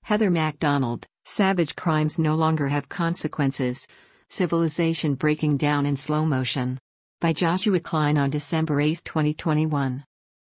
Heather MacDonald, savage crimes no longer have consequences. Civilization breaking down in slow motion. By Joshua Klein on December 8, 2021.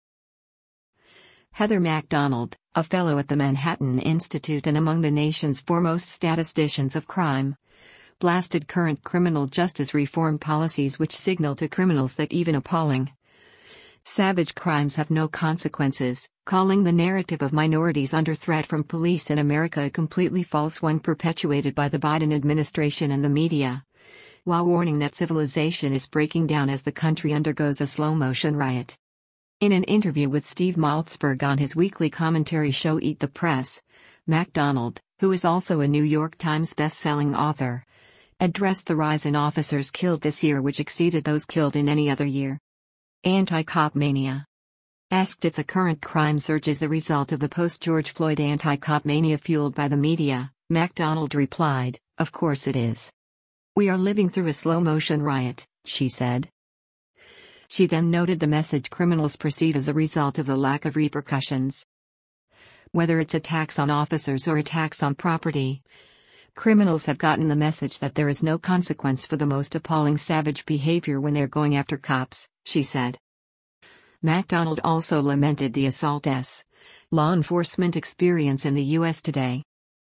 Heather MacDonald, a fellow at the Manhattan Institute and among the nation's foremost statisticians of crime, blasted current criminal justice reform policies which signal to criminals that even appalling savage crimes have no consequences, calling the narrative of minorities under threat from police in America a completely false one perpetuated by the Biden administration and the media, while warning that civilization is breaking down as the country undergoes a slow-motion riot. In an interview with Steve Maltzberg on his weekly commentary show Eat the Press, MacDonald, who is also a New York Times best-selling author, addressed the rise in officers killed this year which exceeded those killed in any other year. Anti-cop mania. Asked if the current crime surge is the result of the post-George Floyd anti-cop mania fueled by the media, MacDonald replied, "Of course it is. We are living through a slow-motion riot," she said. She then noted the message criminals perceive as a result of the lack of repercussions. Whether it's attacks on officers or attacks on property, criminals have gotten the message that there is no consequence for the most appalling savage behavior when they're going after cops, she said. MacDonald also lamented the assault law enforcement experience in the U.S. today.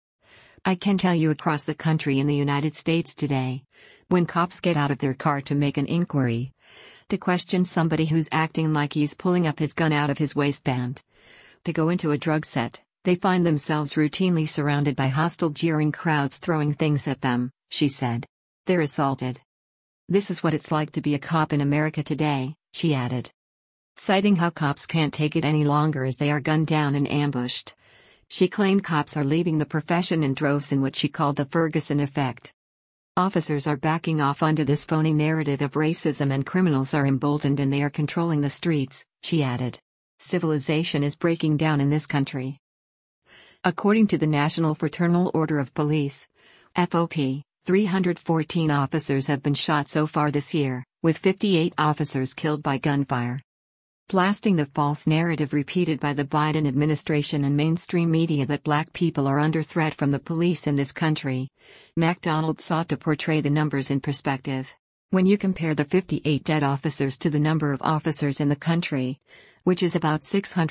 "I can tell you across the country in the United States today, when cops get out of their car to make an inquiry, to question somebody who's acting like he's pulling up his gun out of his waistband, to go into a drug set, they find themselves routinely surrounded by hostile jeering crowds throwing things at them," she said. "They're assaulted. This is what it's like to be a cop in America today," she added. Citing how cops can't take it any longer as they are gunned down and ambushed, she claimed cops are leaving the profession in droves in what she called the Ferguson effect. Officers are backing off under this phony narrative of racism and criminals are emboldened and they are controlling the streets, she added. Civilization is breaking down in this country. According to the National Fraternal Order of Police, FOP, 314 officers have been shot so far this year, with 58 officers killed by gunfire. Blasting the false narrative repeated by the Biden administration and mainstream media that black people are under threat from the police in this country, MacDonald sought to portray the numbers in perspective. When you compare the 58 dead officers to the number of officers in the country, which is about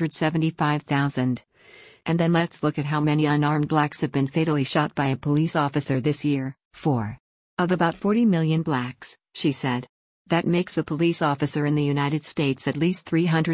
675,000, and then let's look at how many unarmed blacks have been fatally shot by a police officer this year, 4 of about 40 million blacks, she said. That makes a police officer in the United States at least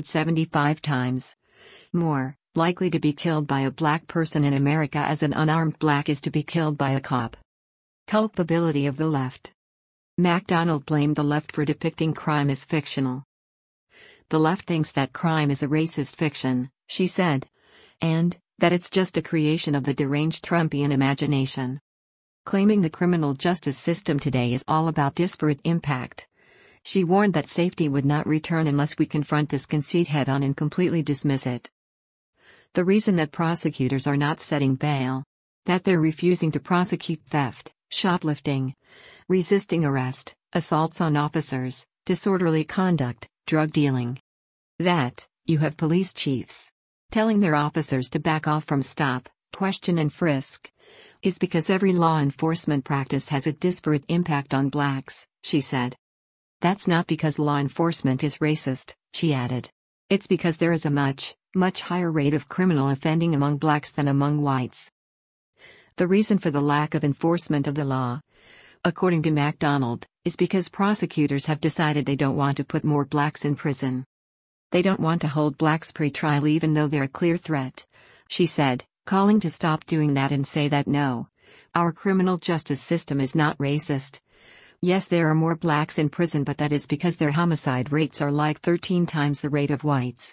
375 times more likely to be killed by a black person in America as an unarmed black is to be killed by a cop. Culpability of the left. MacDonald blamed the left for depicting crime as fictional. "The left thinks that crime is a racist fiction," she said, and that it's just a creation of the deranged Trumpian imagination. Claiming the criminal justice system today is all about disparate impact, she warned that safety would not return unless we confront this conceit head-on and completely dismiss it. The reason that prosecutors are not setting bail, that they're refusing to prosecute theft, shoplifting, resisting arrest, assaults on officers, disorderly conduct, drug dealing. That, you have police chiefs telling their officers to back off from stop, question and frisk, is because every law enforcement practice has a disparate impact on blacks, she said. That's not because law enforcement is racist, she added. It's because there is a much higher rate of criminal offending among blacks than among whites. The reason for the lack of enforcement of the law, according to MacDonald, is because prosecutors have decided they don't want to put more blacks in prison. They don't want to hold blacks pre-trial even though they're a clear threat, she said, calling to stop doing that and say that no, our criminal justice system is not racist. Yes, there are more blacks in prison, but that is because their homicide rates are like 13 times the rate of whites.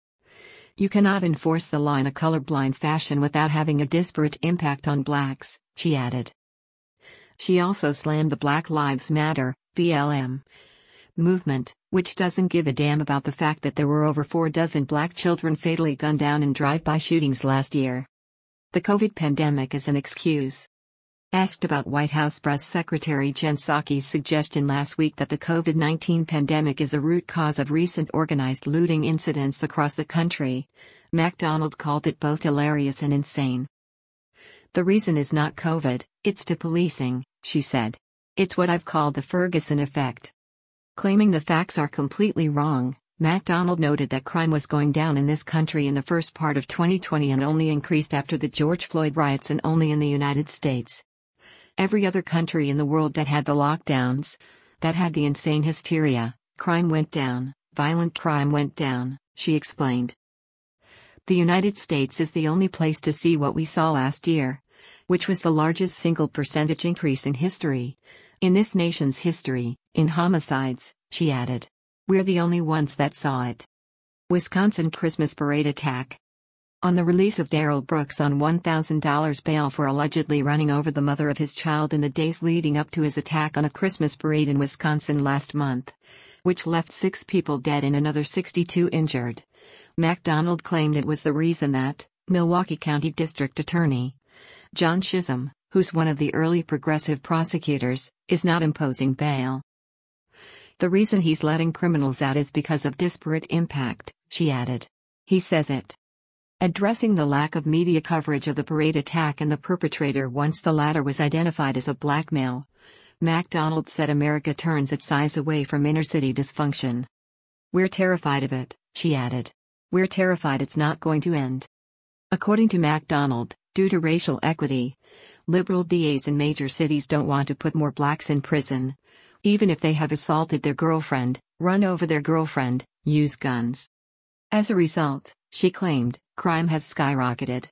You cannot enforce the law in a colorblind fashion without having a disparate impact on blacks, she added. She also slammed the Black Lives Matter, BLM, movement, which doesn't give a damn about the fact that there were over 4 dozen black children fatally gunned down in drive-by shootings last year. The COVID pandemic is an excuse. Asked about White House Press Secretary Jen Psaki's suggestion last week that the COVID-19 pandemic is a root cause of recent organized looting incidents across the country, MacDonald called it both hilarious and insane. The reason is not COVID, it's to policing, she said. It's what I've called the Ferguson effect. Claiming the facts are completely wrong, MacDonald noted that crime was going down in this country in the first part of 2020 and only increased after the George Floyd riots and only in the United States. Every other country in the world that had the lockdowns, that had the insane hysteria, crime went down, violent crime went down, she explained. The United States is the only place to see what we saw last year, which was the largest single percentage increase in history. In this nation's history, in homicides, she added. We're the only ones that saw it. Wisconsin Christmas parade attack. On the release of Darrell Brooks on $1,000 bail for allegedly running over the mother of his child in the days leading up to his attack on a Christmas parade in Wisconsin last month, which left 6 people dead and another 62 injured, MacDonald claimed it was the reason that Milwaukee County District Attorney John Chisholm, who's one of the early progressive prosecutors, is not imposing bail. The reason he's letting criminals out is because of disparate impact, she added. He says it. Addressing the lack of media coverage of the parade attack and the perpetrator once the latter was identified as a black male, MacDonald said America turns its eyes away from inner-city dysfunction. We're terrified of it, she added. We're terrified it's not going to end. According to MacDonald, due to racial equity, liberal DAs in major cities don't want to put more blacks in prison, even if they have assaulted their girlfriend, run over their girlfriend, use guns. As a result, she claimed, crime has skyrocketed.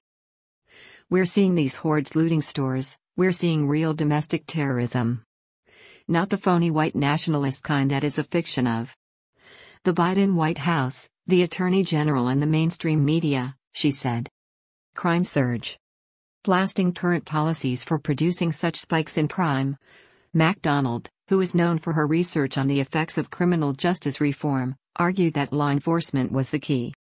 We're seeing these hordes looting stores, we're seeing real domestic terrorism. Not the phony white nationalist kind that is a fiction of the Biden White House, the Attorney General and the mainstream media, she said. Crime surge. Blasting current policies for producing such spikes in crime. MacDonald, who is known for her research on the effects of criminal justice reform, argued that law enforcement was the key.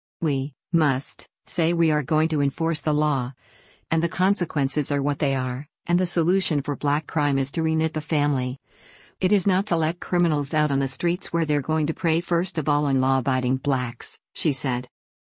We must say we are going to enforce the law, and the consequences are what they are, and the solution for black crime is to reknit the family. It is not to let criminals out on the streets where they're going to prey first of all on law-abiding blacks, she said.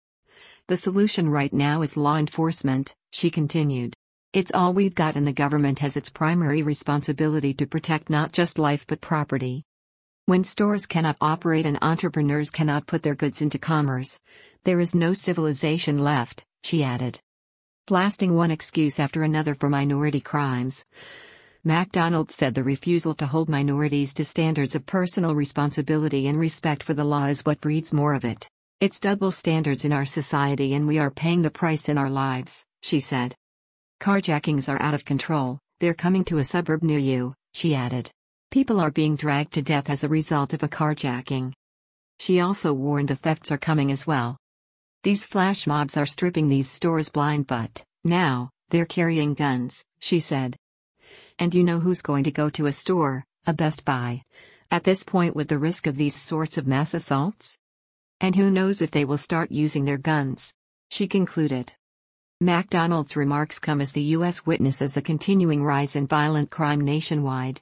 The solution right now is law enforcement, she continued. It's all we've got and the government has its primary responsibility to protect not just life but property. When stores cannot operate and entrepreneurs cannot put their goods into commerce, there is no civilization left, she added. Blasting one excuse after another for minority crimes. MacDonald said the refusal to hold minorities to standards of personal responsibility and respect for the law is what breeds more of it. It's double standards in our society and we are paying the price in our lives, she said. Carjackings are out of control, they're coming to a suburb near you, she added. People are being dragged to death as a result of a carjacking. She also warned the thefts are coming as well. These flash mobs are stripping these stores blind but, now, they're carrying guns, she said. And you know who's going to go to a store, a Best Buy, at this point with the risk of these sorts of mass assaults? And who knows if they will start using their guns, she concluded. MacDonald's remarks come as the U.S. witnesses a continuing rise in violent crime nationwide.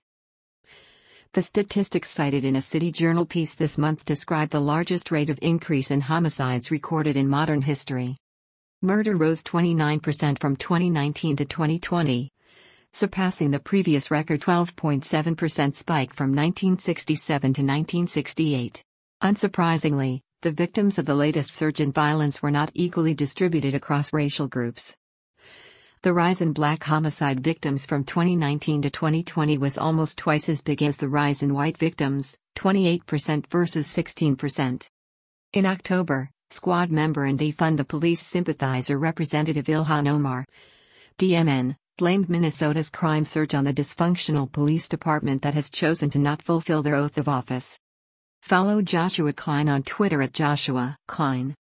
The statistics cited in a City Journal piece this month describe the largest rate of increase in homicides recorded in modern history. Murder rose 29% from 2019 to 2020, surpassing the previous record 12.7% spike from 1967 to 1968. Unsurprisingly, the victims of the latest surge in violence were not equally distributed across racial groups. The rise in black homicide victims from 2019 to 2020 was almost twice as big as the rise in white victims, 28% versus 16%. In October, Squad member and Defund the Police sympathizer Representative Ilhan Omar, DMN, blamed Minnesota's crime surge on the dysfunctional police department that has chosen to not fulfill their oath of office. Follow Joshua Klein on Twitter at Joshua Klein.